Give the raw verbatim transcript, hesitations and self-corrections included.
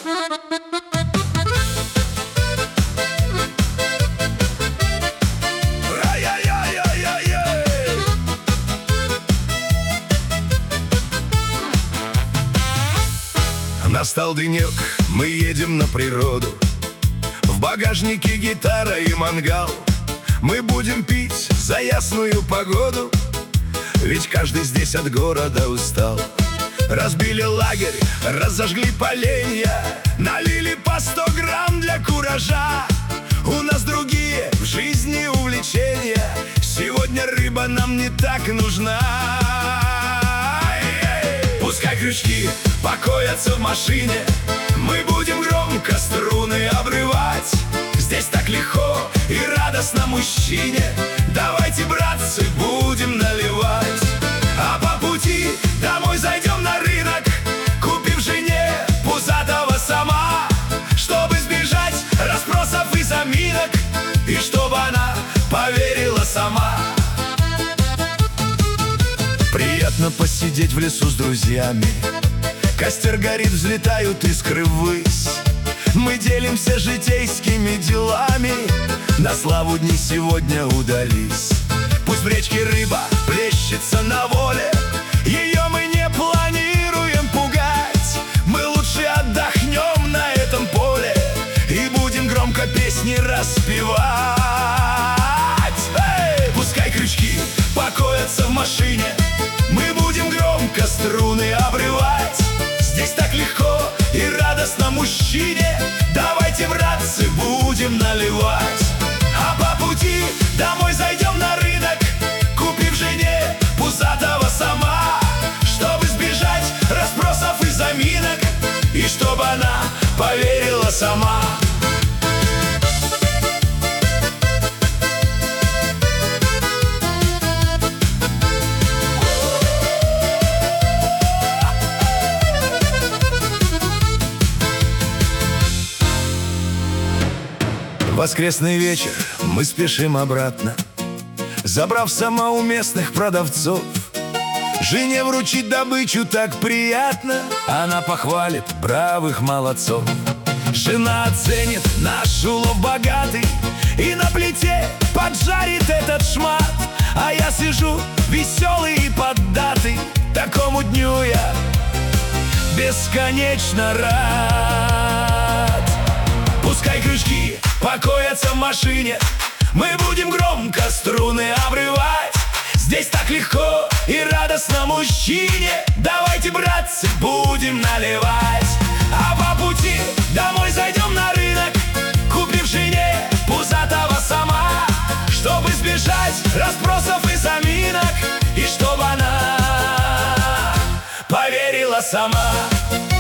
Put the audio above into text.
Настал денек, мы едем на природу. В багажнике гитара и мангал. Мы будем пить за ясную погоду, ведь каждый здесь от города устал. Разбили лагерь, разожгли поленья, налили по сто грамм для куража. У нас другие в жизни увлечения, сегодня рыба нам не так нужна. Пускай крючки покоятся в машине, мы будем громко струны обрывать. Здесь так легко и радостно мужчине, давайте, братцы, будем наливать. А по пути домой зайдем на рынок, купим жене пузатого сама, чтобы избежать расспросов и заминок, и чтобы она поверила сама. Приятно посидеть в лесу с друзьями, костер горит, взлетают искры ввысь. Мы делимся житейскими делами, на славу дни сегодня удались. Пусть в речке рыба плещется на воле, ее мы не планируем пугать. Мы лучше отдохнем на этом поле и будем громко песни распевать. Эй! Пускай крючки покоятся в машине, мы будем громко струны обрывать. Здесь так легко и радостно мужчине, давайте, братцы, будем наливать. А по пути домой зайдем на рынок, купив жене пузатого сама, чтобы избежать расспросов и заминок, и чтобы она поверила сама. Воскресный вечер, мы спешим обратно, забрав сама у местных продавцов. Жене вручить добычу так приятно, она похвалит бравых молодцов. Жена оценит наш улов богатый и на плите поджарит этот шмат. А я сижу веселый и поддатый, такому дню я бесконечно рад. Пускай крючки покоятся в машине, мы будем громко струны обрывать. Здесь так легко и радостно мужчине, давайте, братцы, будем наливать. А по пути домой зайдем на рынок, купив жене пузатого сама, чтобы избежать расспросов и заминок, и чтобы она поверила сама.